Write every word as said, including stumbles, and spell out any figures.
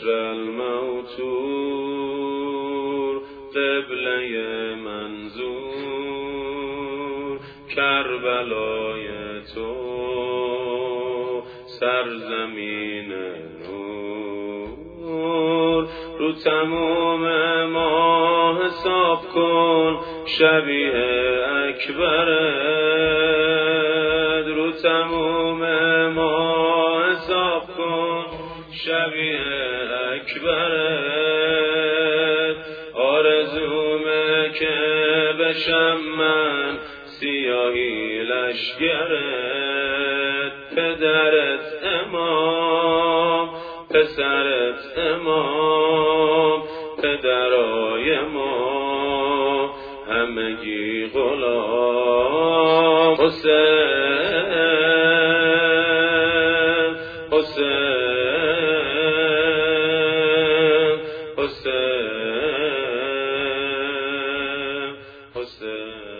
در الموتور قبله منظور کربلای تو سرزمین نور رو تموم ما حساب کن شبیه اکبرت رو تموم ما حساب کن شبیه اکبرت آرزومه که بشم من سیاهی لشگرت پدرت امام پسرت امام پدرای ما همگی غلام حسین حسین حسین حسین